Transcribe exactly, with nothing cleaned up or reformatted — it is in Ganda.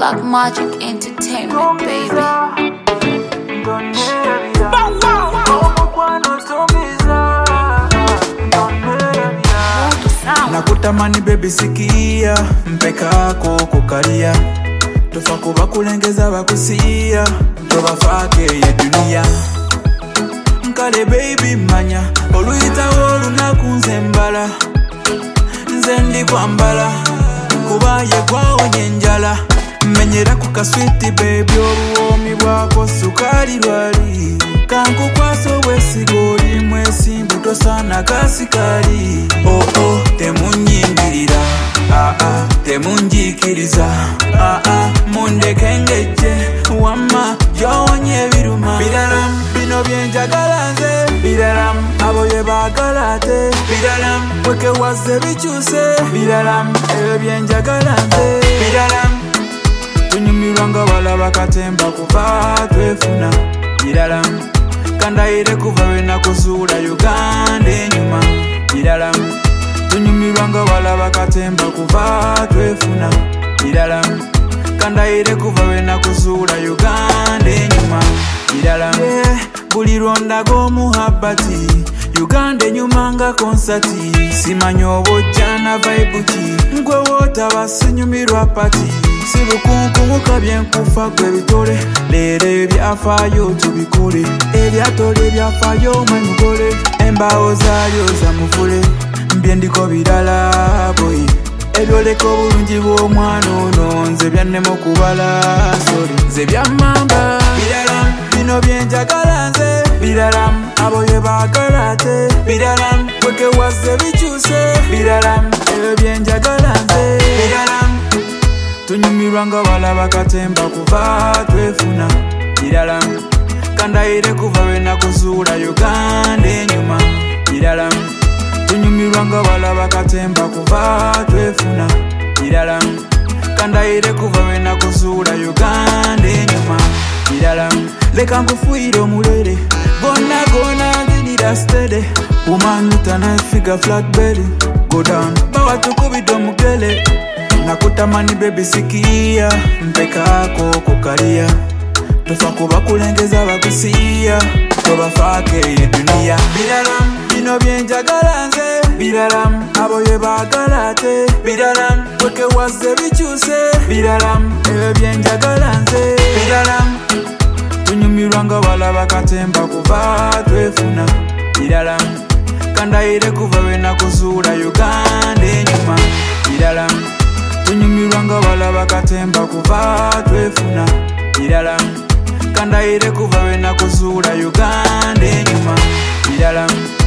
Black Magic Entertainment, baby. Nakutamani baby sikia, mpekako kukalia. Tofa kuba kulengeza bakusiya, tobafake ye dunia. Nkale baby manya, oluyita olunaku nze mbala. Nze ndi kwambala, kuba ye gwaonye njala. Menyera ku kaswiti baby obuwomi bwako sukali lwali. Kankukwaso bwesigoli mwesimbu tosana kasikali. Oh oh temunyingirira, ah ah temunjikiriza, ah ah mundeke ngeje wamma yonye biruma. Biraram bino byenjagala nze, biraram aboye bagalate, biraram weke waze bichuse, biraram ebyo byenjagala nze, biraram tunyumirwanga balaba katemba kuba twefuna, biraram kandayire kuva wena kuzuula Uganda enyuma, biraram tunyumirwanga balaba katemba kuva twefuna, biraram kandayire kuva wena kuzuula Uganda enyuma, biraram yeah, buli ronda g'omuhabbati Uganda enyuma nga konsati. Simanyi obojja na vibe ki ngwe wotaba sinyumirwa pati. Sibukunkubuka byenkufa gwe bitole, leero ebyafaayo tubikole. Ebyatole ebyafaayo mwe mugole, embaawo zaalyo zamuvule. Mbye ndiko birala boy, ebyoleka obulungi bw'omwana ono nze byannema okubala sori. Nze byammamba biraram bino byenjagala nze, biraram aboye bagalate, biraram weke waze bichuse, biraram ebyo byenjagala nze, biraram tunyumirwanga balaba katemba kuva twefuna, biraram kandayire kuva wena kuzuula Uganda enyuma, biraram tunyumirwanga balaba katemba kuva twefuna, biraram kandayire kuva wena kuzuula Uganda enyuma, biraram leka nkufuire omulere gonna gonna nzinira steady. Woman with a nice figure flat belly, go down bawa tukubida omugele. Nakutamani baby sikia, mpekako kukalia. Tofa kuba kulengeza bakusiya, tobafake ye dunia. Biraram bino byenjagala nze, biraram aboye bagalate, biraram weke waze bichuse, biraram ebyo byenjagala nze, biraram tunyumirwanga balaba katemba kuva twefuna, biraram kandayire kuva wena kuzuula Uganda enyuma, biraram tunyumirwanga balaba katemba kuva twefuna, biraram kandayire kuva wena kuzuula Uganda enyuma, biraram